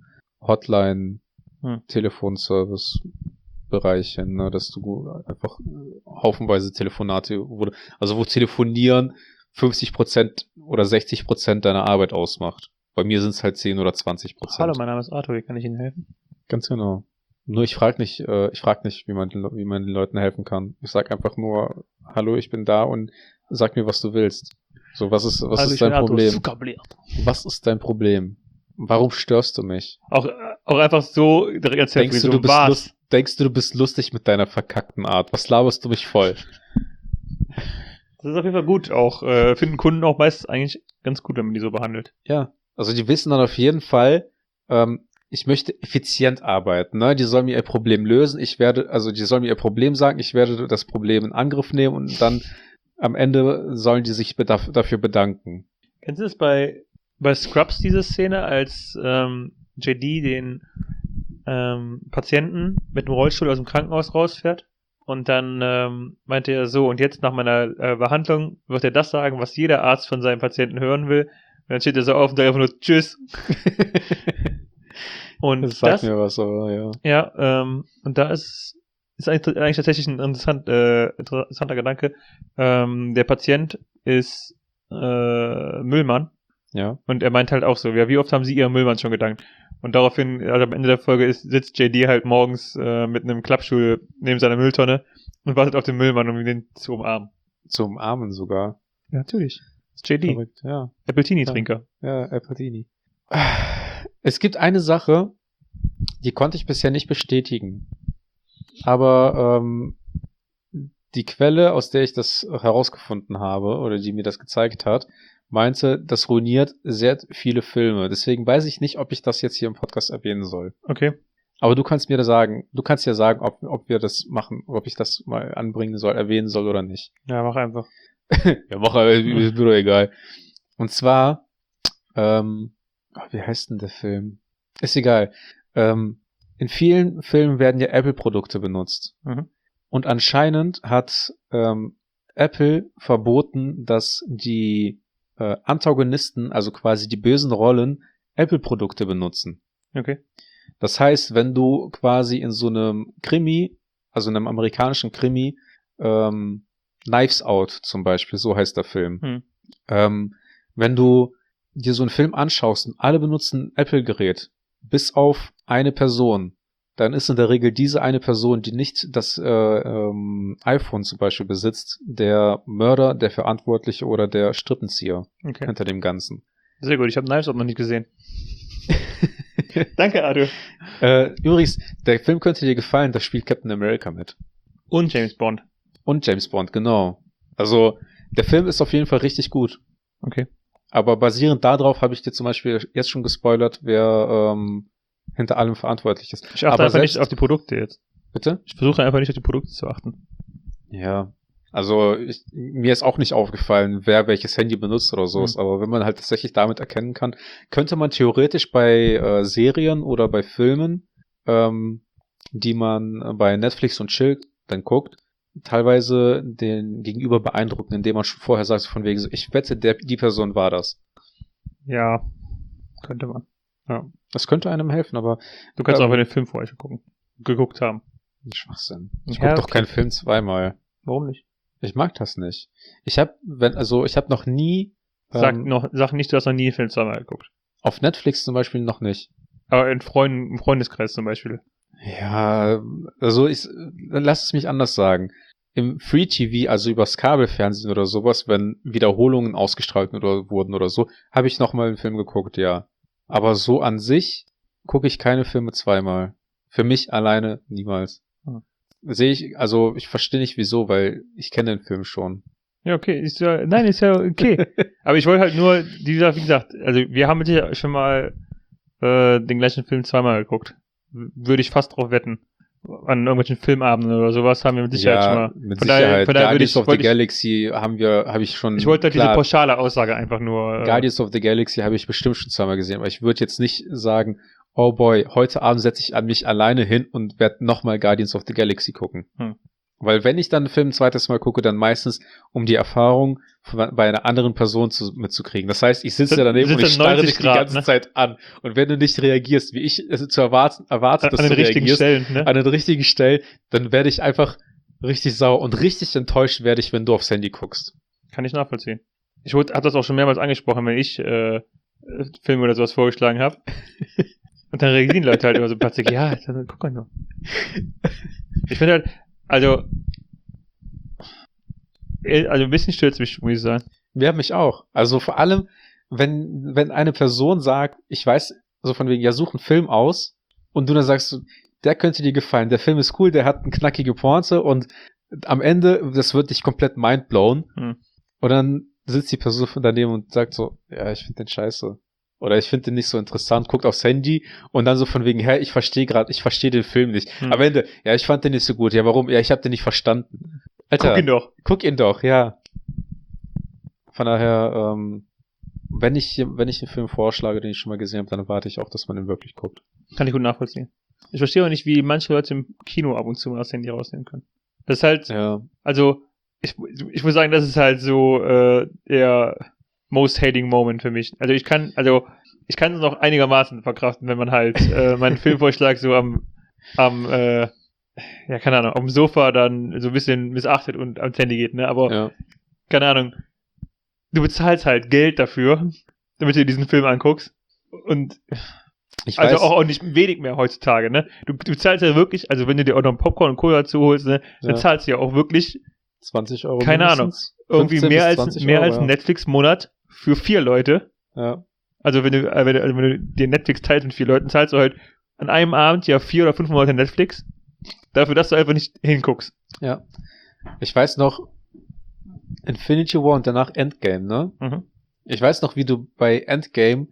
Hotline-Telefonservice-Bereich hin, ne, dass du einfach haufenweise Telefonate, wo, also wo Telefonieren fünfzig Prozent oder sechzig Prozent deiner Arbeit ausmacht. Bei mir sind es halt zehn oder zwanzig Prozent. Hallo, mein Name ist Arthur, wie kann ich Ihnen helfen? Ganz genau. Nur ich frage nicht, äh, ich frage nicht, wie man, den, wie man den Leuten helfen kann. Ich sag einfach nur, hallo, ich bin da und sag mir, was du willst. So, was ist, was Hallo, ist ich bin dein Arthur, Problem? Zuckerblick. Was ist dein Problem? Warum störst du mich? Auch, auch einfach so direkt erzählt, Denkst wie du, so du bist was? lust, denkst du, du bist lustig mit deiner verkackten Art? Was laberst du mich voll? Das ist auf jeden Fall gut. Auch äh, finden Kunden auch meist eigentlich ganz gut, wenn man die so behandelt. Ja. Also die wissen dann auf jeden Fall, ähm, ich möchte effizient arbeiten, ne? Die sollen mir ihr Problem lösen. Ich werde, also die sollen mir ihr Problem sagen, ich werde das Problem in Angriff nehmen und dann am Ende sollen die sich bedaf- dafür bedanken. Kennst du das bei, bei Scrubs, diese Szene, als ähm, J D den ähm, Patienten mit dem Rollstuhl aus dem Krankenhaus rausfährt? Und dann ähm, meinte er so, und jetzt nach meiner äh, Behandlung wird er das sagen, was jeder Arzt von seinem Patienten hören will. Und dann steht er so auf und sagt einfach nur Tschüss. Und Das sagt das, mir was, aber ja. ja, ähm, und da ist, ist eigentlich, eigentlich tatsächlich ein interessant, äh, interessanter Gedanke. Ähm, der Patient ist äh, Müllmann. Ja. Und er meint halt auch so, ja, wie oft haben Sie Ihren Müllmann schon gedankt? Und daraufhin, also am Ende der Folge ist, sitzt J D halt morgens äh, mit einem Klappstuhl neben seiner Mülltonne und wartet auf den Müllmann, um ihn den zu umarmen. Zu umarmen sogar. Ja, natürlich. Das ist J D, Verrückt, ja. Appletini-Trinker. Ja, Albertini. Es gibt eine Sache, die konnte ich bisher nicht bestätigen. Aber ähm, die Quelle, aus der ich das herausgefunden habe, oder die mir das gezeigt hat, meinte, das ruiniert sehr viele Filme. Deswegen weiß ich nicht, ob ich das jetzt hier im Podcast erwähnen soll. Okay. Aber du kannst mir das sagen, du kannst ja sagen, ob, ob wir das machen, ob ich das mal anbringen soll, erwähnen soll oder nicht. Ja, mach einfach. Ja, mach aber, ist mir doch egal. Und zwar, ähm, oh, wie heißt denn der Film? Ist egal. Ähm, in vielen Filmen werden ja Apple-Produkte benutzt. Mhm. Und anscheinend hat ähm, Apple verboten, dass die äh, Antagonisten, also quasi die bösen Rollen, Apple-Produkte benutzen. Okay. Das heißt, wenn du quasi in so einem Krimi, also in einem amerikanischen Krimi, ähm, Knives Out zum Beispiel, so heißt der Film. Hm. Ähm, wenn du dir so einen Film anschaust und alle benutzen ein Apple-Gerät, bis auf eine Person, dann ist in der Regel diese eine Person, die nicht das äh, ähm, iPhone zum Beispiel besitzt, der Mörder, der Verantwortliche oder der Strippenzieher Okay. hinter dem Ganzen. Sehr gut, ich habe Knives Out noch nicht gesehen. Danke, Arthur. Äh, übrigens, der Film könnte dir gefallen, da spielt Captain America mit. Und James Bond. Und James Bond, genau. Also, der Film ist auf jeden Fall richtig gut. Okay. Aber basierend darauf habe ich dir zum Beispiel jetzt schon gespoilert, wer ähm, hinter allem verantwortlich ist. Ich achte Aber einfach selbst, nicht auf die Produkte jetzt. Bitte? Ich versuche einfach nicht auf die Produkte zu achten. Ja. Also, ich, mir ist auch nicht aufgefallen, wer welches Handy benutzt oder so. Mhm. Aber wenn man halt tatsächlich damit erkennen kann, könnte man theoretisch bei äh, Serien oder bei Filmen, ähm, die man bei Netflix und Chill dann guckt, teilweise den Gegenüber beeindrucken, indem man schon vorher sagt, so von wegen so, ich wette, der, die Person war das. Ja, könnte man. Ja. Das könnte einem helfen, aber Du kannst Ähm, auch den Film vorher schon gucken. Geguckt haben. Schwachsinn. Ich Ja, guck doch okay. keinen Film zweimal. Warum nicht? Ich mag das nicht. Ich habe, wenn, also ich habe noch nie Sag ähm, noch, sag nicht, du hast noch nie einen Film zweimal geguckt. auf Netflix zum Beispiel noch nicht. Aber in Freunden, im Freundeskreis zum Beispiel. Ja, also ich, lass es mich anders sagen. Im Free T V, also übers Kabelfernsehen oder sowas, wenn Wiederholungen ausgestrahlt oder wurden oder so, habe ich noch mal einen Film geguckt, ja. Aber so an sich gucke ich keine Filme zweimal. Für mich alleine niemals. Hm. Sehe ich, also ich verstehe nicht wieso, weil ich kenne den Film schon. Ja, okay. Ist ja, nein, ist ja okay. Aber ich wollte halt nur, wie gesagt, wie gesagt, also wir haben mit dir schon mal äh, den gleichen Film zweimal geguckt. W- Würde ich fast drauf wetten. An irgendwelchen Filmabenden oder sowas haben wir mit Sicherheit schon mal. mit Von Sicherheit. daher, von daher würde Guardians ich, of the wollte ich, Galaxy haben wir, habe ich schon. ich wollte halt diese klar, pauschale Aussage einfach nur. Äh, Guardians of the Galaxy habe ich bestimmt schon zweimal gesehen, aber ich würde jetzt nicht sagen, oh boy, heute Abend setze ich an mich alleine hin und werde nochmal Guardians of the Galaxy gucken. Hm. Weil wenn ich dann einen Film ein zweites Mal gucke, dann meistens, um die Erfahrung von, bei einer anderen Person zu, mitzukriegen. Das heißt, ich sitze Sitzt- daneben und sitzt ich an starre neunzig dich die Grad, ganze ne? Zeit an. Und wenn du nicht reagierst, wie ich es zu erwarten, erwarte, an, dass an du den richtigen reagierst, Stellen, ne? an den richtigen Stellen, dann werde ich einfach richtig sauer und richtig enttäuscht werde ich, wenn du aufs Handy guckst. Kann ich nachvollziehen. Ich habe das auch schon mehrmals angesprochen, wenn ich äh, Filme oder sowas vorgeschlagen habe. Und dann reagieren die Leute halt immer so patzig, ja, dann guck mal nur. Ich finde halt, also, äh, also ein bisschen stört mich, muss ich sagen. Ja, mich auch. Also vor allem, wenn, wenn eine Person sagt, ich weiß, so von wegen, ja, such einen Film aus und du dann sagst, so, der könnte dir gefallen, der Film ist cool, der hat eine knackige Pointe und am Ende, das wird dich komplett mindblown. Hm. Und dann sitzt die Person von daneben und sagt so, ja, ich finde den scheiße. Oder ich finde den nicht so interessant, guckt aufs Handy und dann so von wegen, hä, ich verstehe gerade, ich verstehe den Film nicht. Hm. Am Ende, ja, ich fand den nicht so gut. Ja, warum? Ja, ich habe den nicht verstanden. Alter, Guck ihn doch. guck ihn doch, ja. Von daher, ähm, wenn ich, wenn ich einen Film vorschlage, den ich schon mal gesehen habe, dann erwarte ich auch, dass man den wirklich guckt. Kann ich gut nachvollziehen. Ich verstehe auch nicht, wie manche Leute im Kino ab und zu mal das Handy rausnehmen können. Das ist halt, Ja. also, ich, ich muss sagen, das ist halt so äh, der most hating moment für mich. Also ich kann, also ich kann es noch einigermaßen verkraften, wenn man halt äh, meinen Filmvorschlag so am, am, äh, ja, keine Ahnung, am Sofa dann so ein bisschen missachtet und ans Handy geht, ne? Aber, Ja. keine Ahnung, du bezahlst halt Geld dafür, damit du dir diesen Film anguckst. Und Ich also weiß, auch, auch nicht wenig mehr heutzutage, ne? Du, du zahlst ja wirklich, also wenn du dir auch noch Popcorn und Cola dazu holst, ne, Ja. dann zahlst du ja auch wirklich zwanzig Euro keine mindestens. irgendwie fünfzehn mehr bis als zwanzig mehr Euro, als ein ja. Netflix-Monat für vier Leute. Ja. Also wenn du, äh, wenn du, also wenn du dir Netflix teilst mit vier Leuten, zahlst du halt an einem Abend ja vier oder fünf Monate Netflix. Dafür, dass du einfach nicht hinguckst. Ja. Ich weiß noch, Infinity War und danach Endgame, ne? Mhm. Ich weiß noch, wie du bei Endgame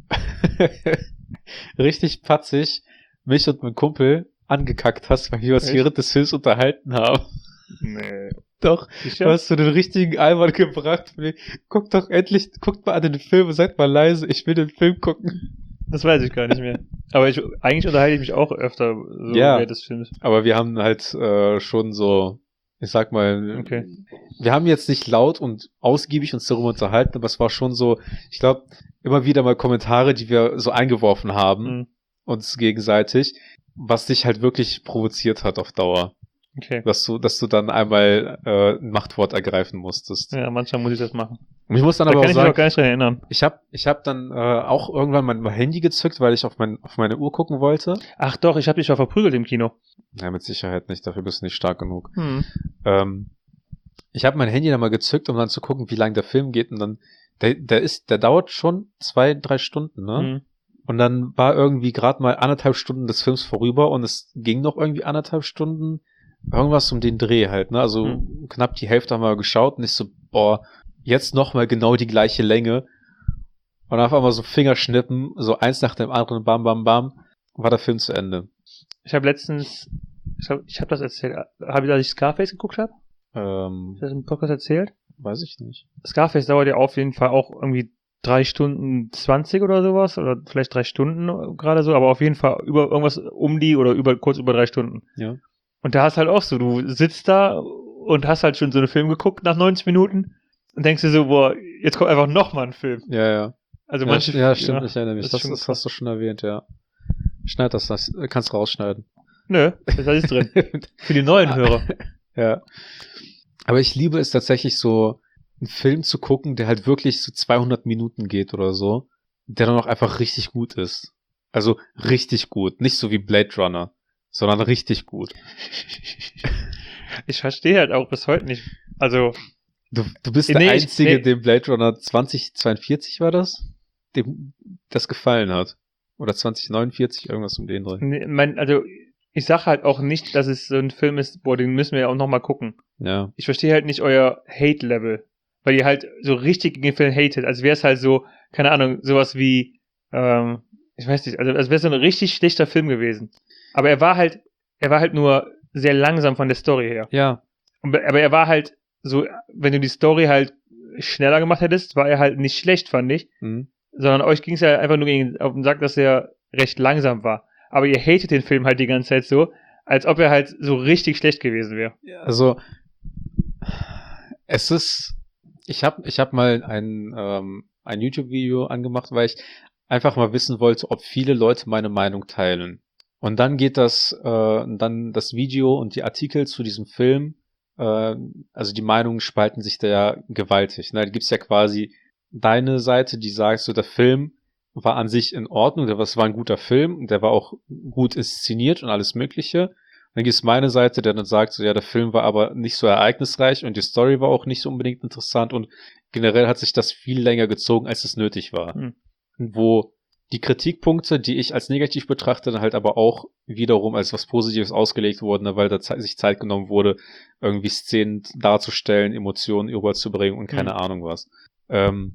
richtig patzig mich und mein Kumpel angekackt hast, weil wir uns Echt? während des Films unterhalten haben. Nee. Doch, Sicher? du hast du den richtigen Eimer gebracht. Guck doch endlich, guckt mal an den Film und seid mal leise, ich will den Film gucken. Das weiß ich gar nicht mehr. Aber ich, eigentlich unterhalte ich mich auch öfter so Ja. während des Films. Aber wir haben halt äh, schon so, ich sag mal, Okay. wir haben jetzt nicht laut und ausgiebig uns darüber unterhalten, aber es war schon so, ich glaube, immer wieder mal Kommentare, die wir so eingeworfen haben, Mhm. uns gegenseitig, was dich halt wirklich provoziert hat auf Dauer. Okay. Dass du, dass du dann einmal äh, ein Machtwort ergreifen musstest. Ja, manchmal muss ich das machen. Und ich muss dann Da aber kann auch ich mich sagen, auch gar nicht dran erinnern. ich habe ich hab dann äh, auch irgendwann mein Handy gezückt, weil ich auf, mein, auf meine Uhr gucken wollte. Ach doch, ich habe dich ja verprügelt im Kino. Ja, mit Sicherheit nicht, dafür bist du nicht stark genug. Hm. Ähm, ich habe mein Handy dann mal gezückt, um dann zu gucken, wie lang der Film geht. Und dann, der, der ist, der dauert schon zwei, drei Stunden, ne? Hm. Und dann war irgendwie gerade mal anderthalb Stunden des Films vorüber und es ging noch irgendwie anderthalb Stunden. Irgendwas um den Dreh halt, ne? Also Hm. knapp die Hälfte haben wir geschaut und ich so, boah, jetzt nochmal genau die gleiche Länge. Und auf einmal so Fingerschnippen, so eins nach dem anderen, bam, bam, bam, war der Film zu Ende. Ich habe letztens, ich habe ich hab das erzählt, habe ich, als ich Scarface geguckt habe? Ähm, Hast du das im Podcast erzählt? weiß ich nicht. Scarface dauert ja auf jeden Fall auch irgendwie drei Stunden zwanzig oder sowas, oder vielleicht drei Stunden gerade so, aber auf jeden Fall über irgendwas um die oder über kurz über drei Stunden. Ja. Und da hast halt auch so, du sitzt da und hast halt schon so einen Film geguckt nach neunzig Minuten und denkst dir so, boah, jetzt kommt einfach nochmal ein Film. Ja, ja. Also Ja, manche, ja, stimmt, ich erinnere mich. das Das, ist schon das krass. hast du schon erwähnt, ja. Schneid das, das kannst rausschneiden. Nö, das ist drin. Für die neuen Hörer. Ja. Aber ich liebe es tatsächlich so, einen Film zu gucken, der halt wirklich so zweihundert Minuten geht oder so, der dann auch einfach richtig gut ist. Also richtig gut. Nicht so wie Blade Runner, sondern richtig gut. Ich verstehe halt auch bis heute nicht. Also, Du, du bist Nee, der ich- Einzige, nee. dem Blade Runner zwanzig zweiundvierzig war das, dem das gefallen hat. Oder zwanzig neunundvierzig, irgendwas um den drin. nee, mein, also, ich sag halt auch nicht, dass es so ein Film ist, boah, den müssen wir ja auch nochmal gucken. Ja. Ich verstehe halt nicht euer Hate-Level. Weil ihr halt so richtig gegen den Film hatet. Als wäre es halt so, keine Ahnung, sowas wie, ähm, ich weiß nicht, also als wäre es so ein richtig schlechter Film gewesen. Aber er war halt, er war halt nur sehr langsam von der Story her. Ja. Und, aber er war halt so, wenn du die Story halt schneller gemacht hättest, war er halt nicht schlecht, fand ich. Mhm. Sondern euch ging es ja einfach nur gegen, auf den Sack, dass er recht langsam war. Aber ihr hatet den Film halt die ganze Zeit so, als ob er halt so richtig schlecht gewesen wäre. Also, es ist, ich habe ich hab mal ein, ähm, ein YouTube-Video angemacht, weil ich einfach mal wissen wollte, ob viele Leute meine Meinung teilen. Und dann geht das, äh, dann das Video und die Artikel zu diesem Film, äh, also die Meinungen spalten sich da ja gewaltig. Ne? Da gibt's ja quasi deine Seite, die sagt, so der Film war an sich in Ordnung, der war ein guter Film und der war auch gut inszeniert und alles Mögliche. Dann gibt es meine Seite, der dann sagt, so ja, der Film war aber nicht so ereignisreich und die Story war auch nicht so unbedingt interessant und generell hat sich das viel länger gezogen, als es nötig war. Hm. Wo die Kritikpunkte, die ich als negativ betrachte, dann halt aber auch wiederum als was Positives ausgelegt wurden, ne, weil da ze- sich Zeit genommen wurde, irgendwie Szenen darzustellen, Emotionen überzubringen und keine Hm. Ahnung was. Ähm,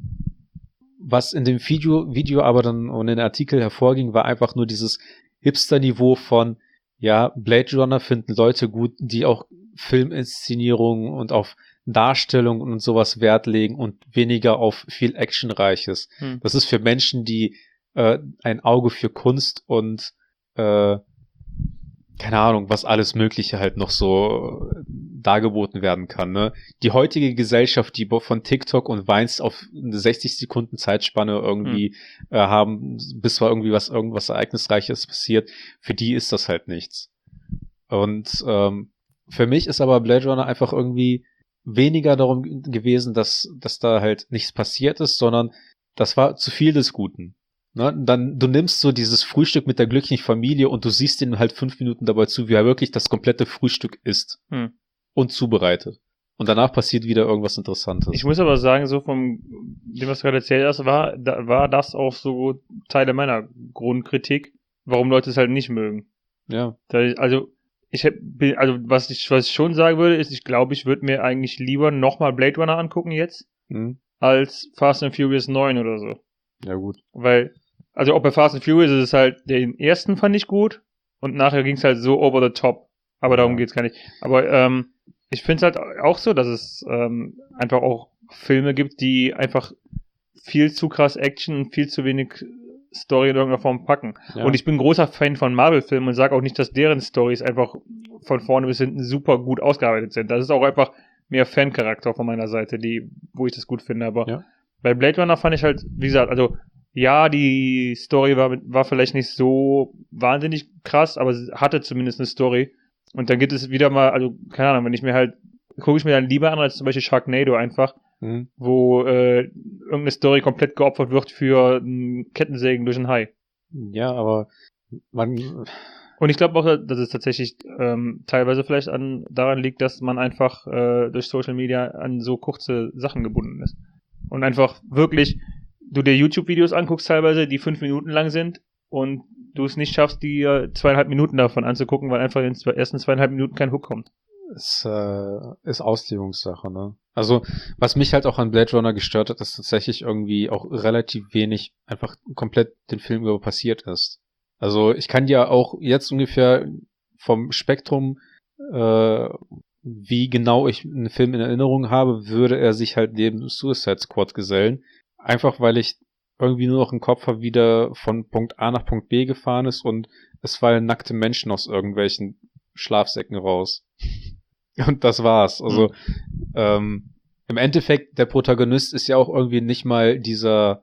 was in dem Video, Video aber dann und in den Artikel hervorging, war einfach nur dieses Hipster-Niveau von, ja, Blade Runner finden Leute gut, die auch Filminszenierungen und auf Darstellung und sowas Wert legen und weniger auf viel Actionreiches. Hm. Das ist für Menschen, die äh, ein Auge für Kunst und äh, keine Ahnung, was alles Mögliche halt noch so äh, dargeboten werden kann. Ne? Die heutige Gesellschaft, die von TikTok und Vines auf eine sechzig Sekunden Zeitspanne irgendwie äh, haben, bis war irgendwie was irgendwas Ereignisreiches passiert, für die ist das halt nichts. Und ähm, für mich ist aber Blade Runner einfach irgendwie weniger darum gewesen, dass, dass da halt nichts passiert ist, sondern das war zu viel des Guten. Ne? Dann, du nimmst so dieses Frühstück mit der glücklichen Familie und du siehst ihm halt fünf Minuten dabei zu, wie er wirklich das komplette Frühstück isst Hm. und zubereitet. Und danach passiert wieder irgendwas Interessantes. Ich muss aber sagen, so vom dem, was du gerade erzählt hast, war, da, war das auch so Teile meiner Grundkritik, warum Leute es halt nicht mögen. ja. Da ich, also, ich hab, bin, also was ich, was ich schon sagen würde, ist, ich glaube, ich würde mir eigentlich lieber nochmal Blade Runner angucken jetzt, Hm. als Fast and Furious neun oder so. Ja, gut. Weil, also auch bei Fast and Furious ist es halt, den ersten fand ich gut und nachher ging es halt so over the top. Aber darum Ja. geht's gar nicht. Aber ähm, ich finde es halt auch so, dass es ähm, einfach auch Filme gibt, die einfach viel zu krass Action und viel zu wenig Story in irgendeiner Form packen. Ja. Und ich bin großer Fan von Marvel-Filmen und sage auch nicht, dass deren Storys einfach von vorne bis hinten super gut ausgearbeitet sind. Das ist auch einfach mehr Fan-Charakter von meiner Seite, die, wo ich das gut finde. Aber Ja. bei Blade Runner fand ich halt, wie gesagt, also ja, die Story war, war vielleicht nicht so wahnsinnig krass, aber sie hatte zumindest eine Story. Und dann gibt es wieder mal, also keine Ahnung, wenn ich mir halt, gucke ich mir dann lieber an als zum Beispiel Sharknado einfach, Mhm. wo äh, irgendeine Story komplett geopfert wird für ein Kettensägen durch einen Hai. Ja, aber man, Und ich glaube auch, dass es tatsächlich ähm, teilweise vielleicht an daran liegt, dass man einfach äh, durch Social Media an so kurze Sachen gebunden ist. Und einfach wirklich, du dir YouTube-Videos anguckst teilweise, die fünf Minuten lang sind und du es nicht schaffst, die äh, zweieinhalb Minuten davon anzugucken, weil einfach in den zwei, ersten zweieinhalb Minuten kein Hook kommt. es äh, ist Auslegungssache, ne? Also, was mich halt auch an Blade Runner gestört hat, ist tatsächlich irgendwie auch relativ wenig einfach komplett den Film über passiert ist. Also, ich kann ja auch jetzt ungefähr vom Spektrum, äh, wie genau ich einen Film in Erinnerung habe, würde er sich halt neben Suicide Squad gesellen. Einfach weil ich irgendwie nur noch im Kopf habe, wie der von Punkt A nach Punkt B gefahren ist und es fallen nackte Menschen aus irgendwelchen Schlafsäcken raus. Und das war's. Also, mhm. ähm, im Endeffekt, der Protagonist ist ja auch irgendwie nicht mal dieser,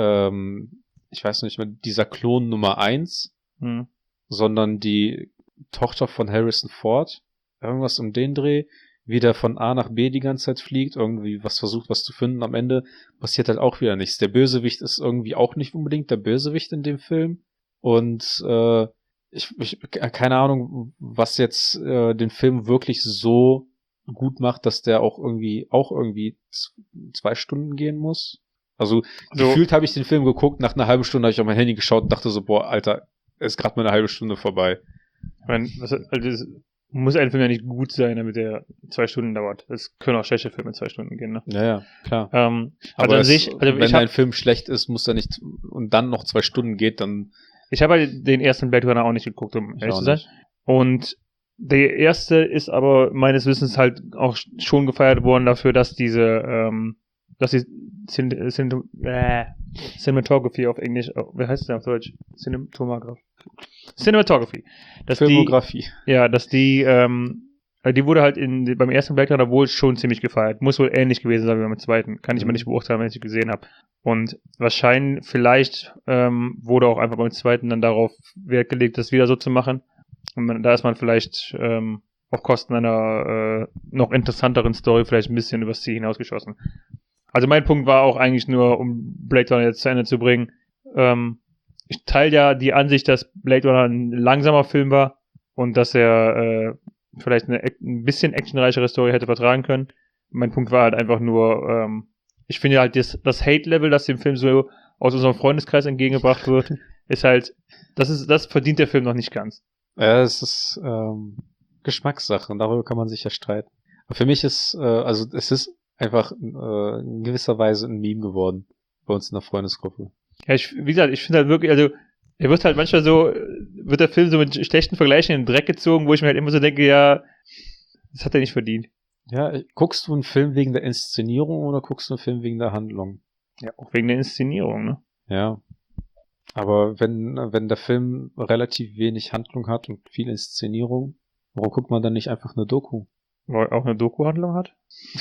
ähm, ich weiß nicht mehr, dieser Klon Nummer eins, mhm. sondern die Tochter von Harrison Ford. Irgendwas um den Dreh. Wie der von A nach B die ganze Zeit fliegt, irgendwie was versucht, was zu finden. Am Ende passiert halt auch wieder nichts. Der Bösewicht ist irgendwie auch nicht unbedingt der Bösewicht in dem Film. Und äh, ich, ich keine Ahnung, was jetzt äh, den Film wirklich so gut macht, dass der auch irgendwie auch irgendwie z- zwei Stunden gehen muss. Also so. Gefühlt habe ich den Film geguckt, nach einer halben Stunde habe ich auf mein Handy geschaut und dachte so, boah, Alter, ist gerade mal eine halbe Stunde vorbei. Ich meine, was, also das muss ein Film ja nicht gut sein, damit der zwei Stunden dauert. Es können auch schlechte Filme zwei Stunden gehen, ne? Ja, ja, klar. Ähm, Aber also an es, sich, also wenn ich hab, ein Film schlecht ist, muss er nicht und dann noch zwei Stunden geht, dann. Ich habe halt den ersten Blade Runner auch nicht geguckt, um ehrlich zu sein. Nicht. Und der erste ist aber meines Wissens halt auch schon gefeiert worden dafür, dass diese, ähm, dass die Cin- Cin- äh, Cinematography auf Englisch, oh, wie heißt es denn auf Deutsch? Cinematography. Cinematography. Dass Filmografie. Die, ja, dass die, ähm, die wurde halt in, beim ersten Blade Runner wohl schon ziemlich gefeiert. Muss wohl ähnlich gewesen sein wie beim zweiten. Kann ich Mhm. mal nicht beurteilen, wenn ich ihn gesehen habe. Und wahrscheinlich, vielleicht ähm, wurde auch einfach beim zweiten dann darauf Wert gelegt, das wieder so zu machen. Und man, da ist man vielleicht ähm, auf Kosten einer äh, noch interessanteren Story vielleicht ein bisschen übers Ziel hinausgeschossen. Also mein Punkt war auch eigentlich nur, um Blade Runner jetzt zu Ende zu bringen. Ähm, ich teile ja die Ansicht, dass Blade Runner ein langsamer Film war und dass er äh, vielleicht eine ein bisschen actionreichere Story hätte vertragen können. Mein Punkt war halt einfach nur, ähm, ich finde halt das, das Hate-Level, das dem Film so aus unserem Freundeskreis entgegengebracht wird, ist halt, das ist, das verdient der Film noch nicht ganz. Ja, es ist ähm, Geschmackssache und darüber kann man sich ja streiten. Aber für mich ist, äh, also es ist einfach äh, in gewisser Weise ein Meme geworden bei uns in der Freundesgruppe. Ja, ich, wie gesagt, ich finde halt wirklich, also er wird halt manchmal so, wird der Film so mit schlechten Vergleichen in den Dreck gezogen, wo ich mir halt immer so denke, ja, das hat er nicht verdient. Ja, guckst du einen Film wegen der Inszenierung oder guckst du einen Film wegen der Handlung? Ja, auch wegen der Inszenierung, ne? Ja. Aber wenn, wenn der Film relativ wenig Handlung hat und viel Inszenierung, warum guckt man dann nicht einfach eine Doku? Weil er auch eine Doku-Handlung hat?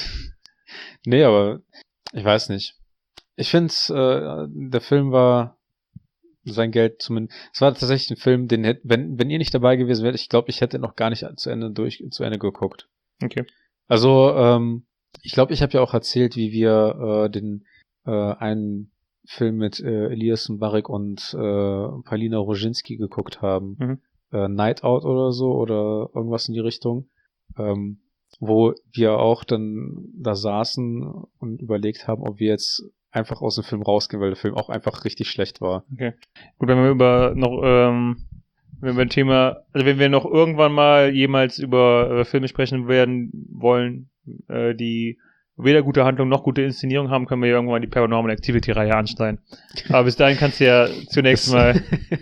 Nee, aber ich weiß nicht. Ich finde, äh, der Film war sein Geld zumindest. Es war tatsächlich ein Film, den hätte, wenn, wenn ihr nicht dabei gewesen wärt, ich glaube, ich hätte noch gar nicht zu Ende durch, zu Ende geguckt. Okay. Also, ähm, ich glaube, ich habe ja auch erzählt, wie wir äh, den äh, einen Film mit äh, Elias Mbarek und äh, Paulina Roginski geguckt haben. Mhm. Äh, Night Out oder so oder irgendwas in die Richtung. Ähm, wo wir auch dann da saßen und überlegt haben, ob wir jetzt einfach aus dem Film rausgehen, weil der Film auch einfach richtig schlecht war. Okay. Gut, wenn wir über noch, ähm, wenn wir ein Thema, also wenn wir noch irgendwann mal jemals über äh, Filme sprechen werden wollen, äh, die weder gute Handlung noch gute Inszenierung haben, können wir ja irgendwann die Paranormal Activity-Reihe anschneiden. Aber bis dahin kannst du ja zunächst mal...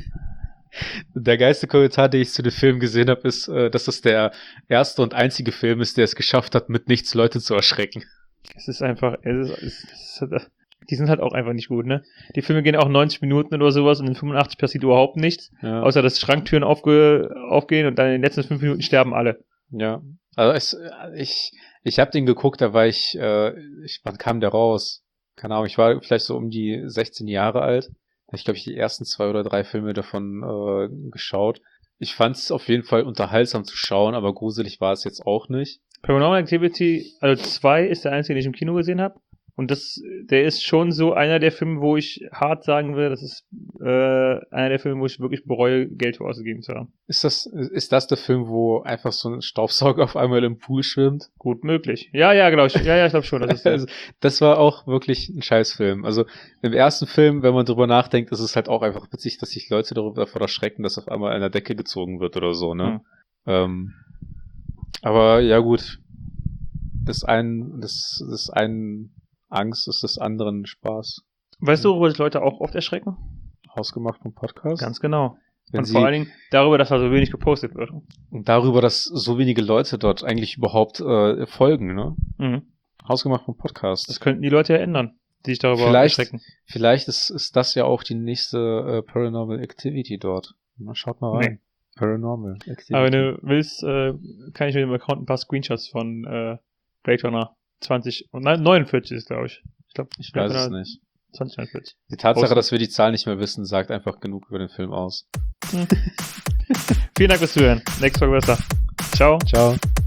Der geilste Kommentar, den ich zu dem Film gesehen habe, ist, äh, dass es der erste und einzige Film ist, der es geschafft hat, mit nichts Leute zu erschrecken. Es ist einfach, es ist, es ist, die sind halt auch einfach nicht gut, ne? Die Filme gehen auch neunzig Minuten oder sowas und in fünfundachtzig passiert überhaupt nichts, Ja. außer dass Schranktüren aufge aufgehen und dann in den letzten fünf Minuten sterben alle. Ja. Also es, ich, ich habe den geguckt, da war ich, äh, ich, wann kam der raus? Keine Ahnung, ich war vielleicht so um die sechzehn Jahre alt. Da habe ich, glaube ich, die ersten zwei oder drei Filme davon äh, geschaut. Ich fand es auf jeden Fall unterhaltsam zu schauen, aber gruselig war es jetzt auch nicht. Paranormal Activity, also zwei ist der einzige, den ich im Kino gesehen habe. Und das, der ist schon so einer der Filme, wo ich hart sagen will, das ist äh, einer der Filme, wo ich wirklich bereue, Geld für ausgegeben zu haben. Ist das, ist das der Film, wo einfach so ein Staubsauger auf einmal im Pool schwimmt? Gut möglich. Ja, ja, genau. Ich, ja, ja, ich glaube schon. Das ist der. Also, das war auch wirklich ein Scheißfilm. Also im ersten Film, wenn man drüber nachdenkt, ist es halt auch einfach witzig, dass sich Leute darüber davor erschrecken, dass auf einmal einer Decke gezogen wird oder so, ne? Hm. Ähm, aber ja gut. Das einen, das, das einen Angst ist des anderen Spaß. Weißt du, worüber sich Leute auch oft erschrecken? Hausgemacht vom Podcast. Ganz genau. Wenn Und sie, vor allen Dingen darüber, dass da so wenig gepostet wird. und darüber, dass so wenige Leute dort eigentlich überhaupt äh, folgen, ne? Mhm. Hausgemacht vom Podcast. Das könnten die Leute ja ändern, die sich darüber Vielleicht, erschrecken. vielleicht ist, ist das ja auch die nächste äh, Paranormal Activity dort. Na, schaut mal rein. Nee. Paranormal Activity. Aber wenn du willst, äh, kann ich mit dem Account ein paar Screenshots von äh, Blade Runner zwanzig und nein, neunundvierzig ist, glaube ich. Ich glaube, ich weiß es nicht. zwanzig neunundvierzig. Die Tatsache, Posten. dass wir die Zahl nicht mehr wissen, sagt einfach genug über den Film aus. Vielen Dank fürs Zuhören. Nächste Folge besser. Ciao. Ciao.